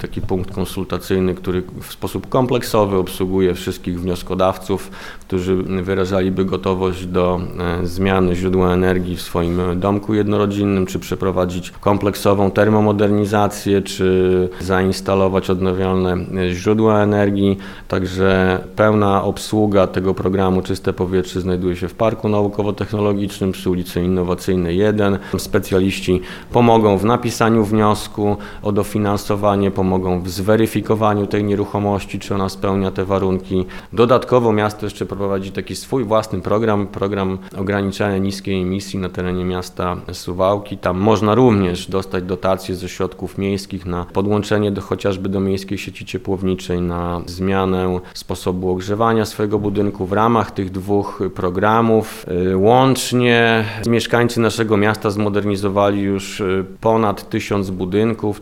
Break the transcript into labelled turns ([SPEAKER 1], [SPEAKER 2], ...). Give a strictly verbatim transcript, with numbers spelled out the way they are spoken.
[SPEAKER 1] taki punkt konsultacyjny, który w sposób kompleksowy obsługuje wszystkich wnioskodawców, którzy wyrażaliby gotowość do zmiany źródła energii w swoim domku jednorodzinnym, czy przeprowadzić kompleksową termomodernizację, czy zainstalować odnawialne źródła energii. Także pełna obsługa tego programu Czyste Powietrze znajduje się w Parku Naukowo-Technologicznym przy ulicy Innowacyjnej jeden. Specjaliści pomogą w napisaniu wniosku o dofinansowanie, pomogą w zweryfikowaniu tej nieruchomości, czy ona spełnia te warunki. Dodatkowo miasto jeszcze prowadzi taki swój własny program, program ograniczania niskiej emisji na terenie miasta Suwałki. Tam można również dostać dotacje ze środków miejskich na podłączenie do, chociażby do miejskiej sieci ciepłowniczej, na zmianę sposobu ogrzewania swojego budynku. W ramach tych dwóch programów łącznie mieszkańcy naszego miasta zmodernizowali już ponad tysiąc budynków,